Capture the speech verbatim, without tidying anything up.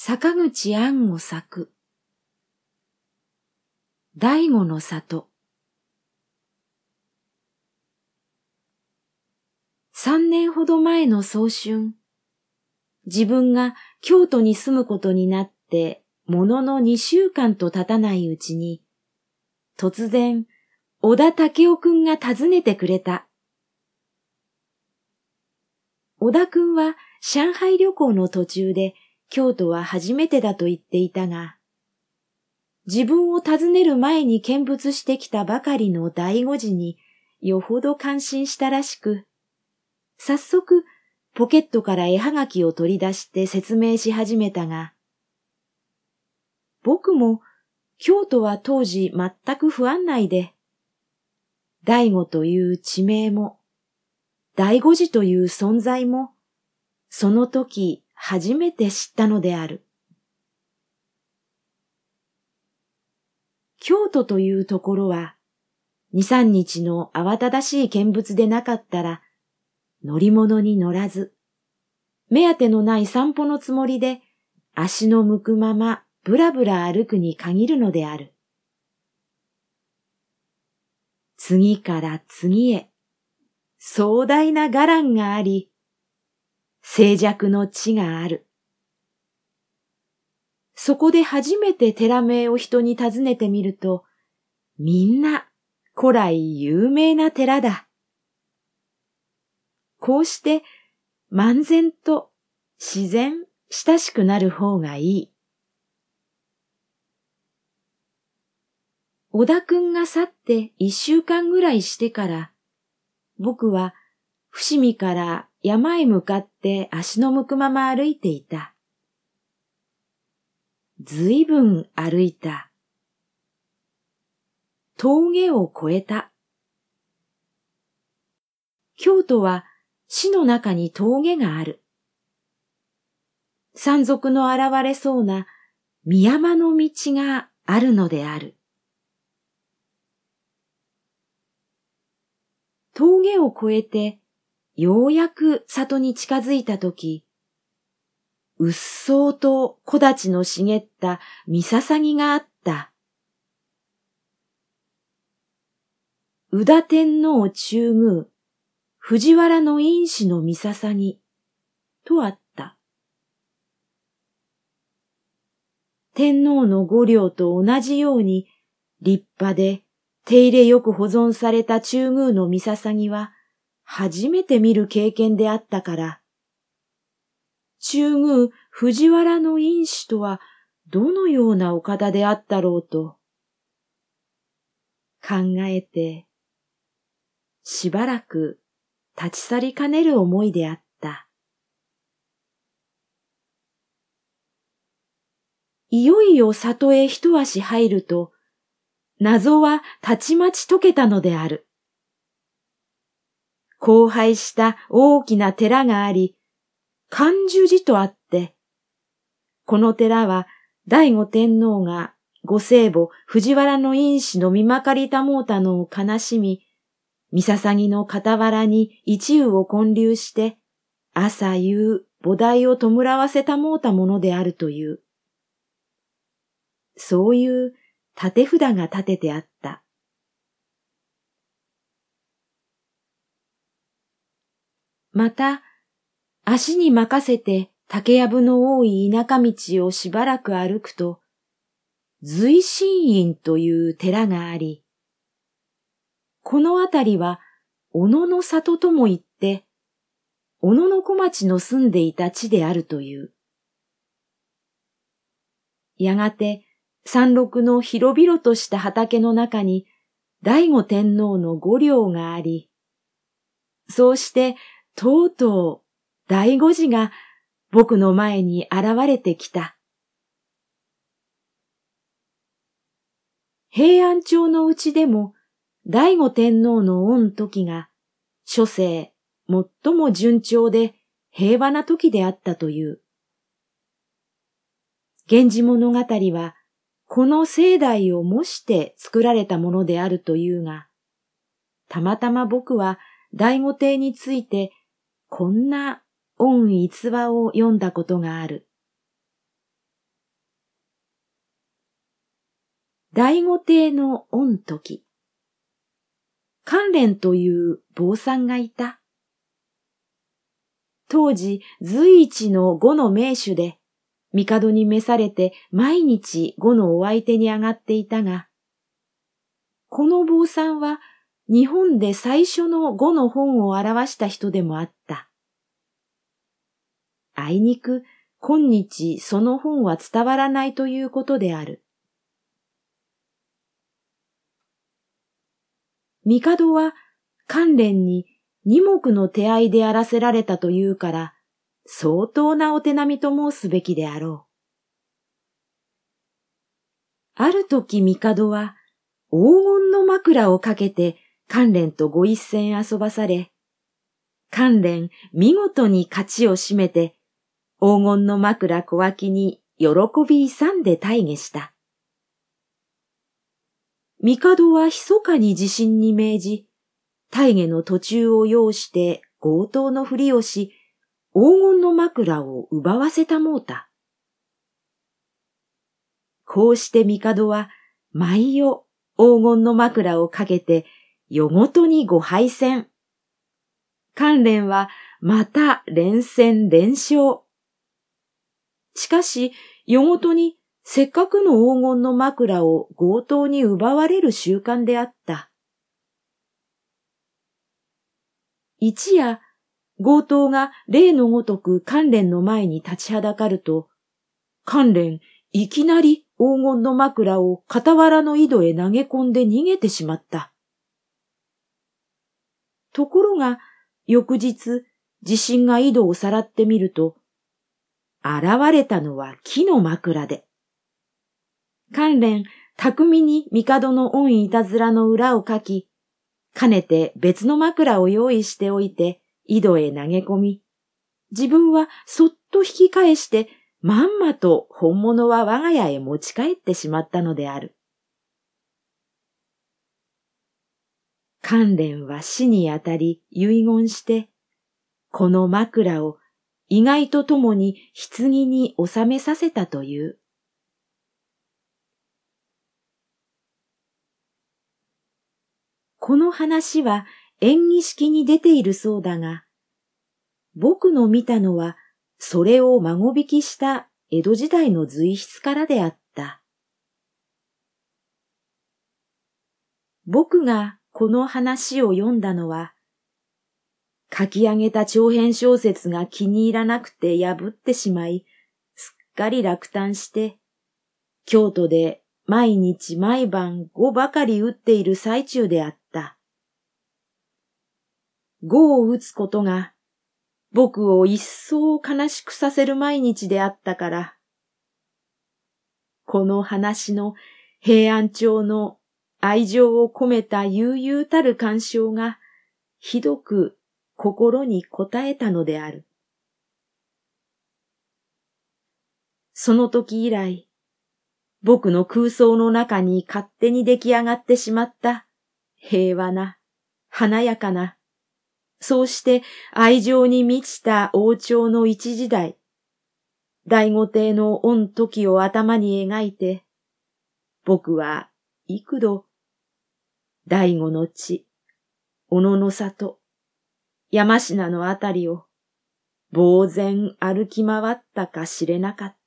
坂口安を作。醍醐の里。三年ほど前の早春、自分が京都に住むことになってものの二週間と経たないうちに、突然小田武雄くんが訪ねてくれた。小田くんは上海旅行の途中で京都は初めてだと言っていたが、自分を訪ねる前に見物してきたばかりの醍醐寺によほど感心したらしく、早速ポケットから絵はがきを取り出して説明し始めたが、僕も京都は当時全く不案内で、醍醐という地名も、醍醐寺という存在も、その時初めて知ったのである。京都というところは、二三日の慌ただしい見物でなかったら、乗り物に乗らず、目当てのない散歩のつもりで、足の向くままぶらぶら歩くに限るのである。次から次へ、壮大な伽藍があり、静寂の地がある。そこで初めて寺名を人に尋ねてみると、みんな古来有名な寺だ。こうして漫然と自然親しくなる方がいい。小田くんが去って一週間ぐらいしてから、僕は伏見から山へ向かって足の向くまま歩いていた。ずいぶん歩いた。峠を越えた。京都は市の中に峠がある。山賊の現れそうな御山の道があるのである。峠を越えてようやく里に近づいたとき、うっそうと木立の茂った三笹があった。宇田天皇中宮、藤原の院士の三笹とあった。天皇の御陵と同じように立派で手入れよく保存された中宮の三笹は初めて見る経験であったから、中宮藤原の院士とはどのようなお方であったろうと考えて、しばらく立ち去りかねる思いであった。いよいよ里へ一足入ると、謎はたちまち解けたのである。荒廃した大きな寺があり、観樹寺とあって、この寺は醍醐天皇がご生母藤原の院士の見まかりたもうたのを悲しみ、三笹の傍らに一湯を建立して、朝夕菩提を弔わせたもうたものであるという。そういう立て札が立ててあった。また、足に任せて竹やぶの多い田舎道をしばらく歩くと、随心院という寺があり、このあたりは小野の里とも言って、小野小町の住んでいた地であるという。やがて山麓の広々とした畑の中に醍醐天皇の御陵があり、そうしてとうとう醍醐寺が僕の前に現れてきた。平安朝のうちでも醍醐天皇の御時が諸世最も順調で平和な時であったという。源氏物語はこの盛代を模して作られたものであるというが、たまたま僕は醍醐帝についてこんな恩逸話を読んだことがある。 醍醐帝の御時、関連という坊さんがいた。当時随一の呉の名手で、帝に召されて毎日呉のお相手に上がっていたが、この坊さんは日本で最初の呉の本を表した人でもあった。あいにく今日その本は伝わらないということである。帝は関連に二目の手合いでやらせられたというから、相当なお手並みと申すべきであろう。ある時帝は黄金の枕をかけて関連とご一戦遊ばされ、関連見事に勝ちを占めて、黄金の枕小脇に喜び勇んで大下した。帝は密かに地震に命じ、大下の途中を要して強盗のふりをし、黄金の枕を奪わせたもうた。こうして帝は毎夜黄金の枕をかけて夜ごとにご敗戦。関連はまた連戦連勝。しかし夜ごとにせっかくの黄金の枕を強盗に奪われる習慣であった。一夜、強盗が例のごとく関連の前に立ちはだかると、関連いきなり黄金の枕を傍らの井戸へ投げ込んで逃げてしまった。ところが、翌日、地震が井戸をさらってみると、現れたのは木の枕で、関連巧みに帝の恩いたずらの裏をかき、かねて別の枕を用意しておいて井戸へ投げ込み、自分はそっと引き返してまんまと本物は我が家へ持ち帰ってしまったのである。関連は死にあたり遺言して、この枕を意外とともに棺に収めさせたという。この話は演技式に出ているそうだが、僕の見たのはそれを孫引きした江戸時代の随筆からであった。僕がこの話を読んだのは、書き上げた長編小説が気に入らなくて破ってしまい、すっかり落胆して、京都で毎日毎晩碁ばかり打っている最中であった。碁を打つことが僕を一層悲しくさせる毎日であったから、この話の平安町の愛情を込めた悠々たる感傷がひどく心に応えたのである。その時以来、僕の空想の中に勝手に出来上がってしまった平和な、華やかな、そうして愛情に満ちた王朝の一時代、醍醐帝の御時を頭に描いて、僕は幾度、醍醐の地、小野の里、山科のあたりを呆然歩き回ったか知れなかった。